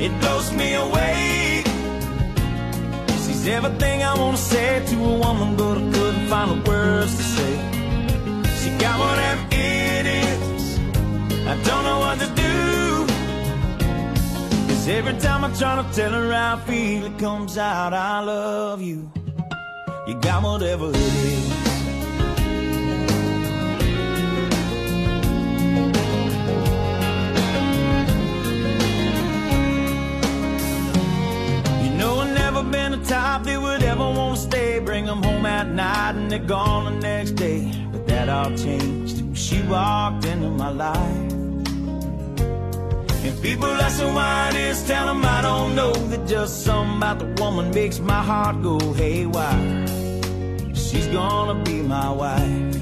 it blows me away. She's everything I wanna say to a woman, but I couldn't find the words to say. She got whatever it is, I don't know what to do. 'Cause every time I try to tell her how I feel, it comes out, I love you. You got whatever it is. Been the type that would ever want to stay, bring them home at night and they're gone the next day. But that all changed when she walked into my life. And people ask me why it is, tell them I don't know, that just something about the woman makes my heart go haywire. She's gonna be my wife.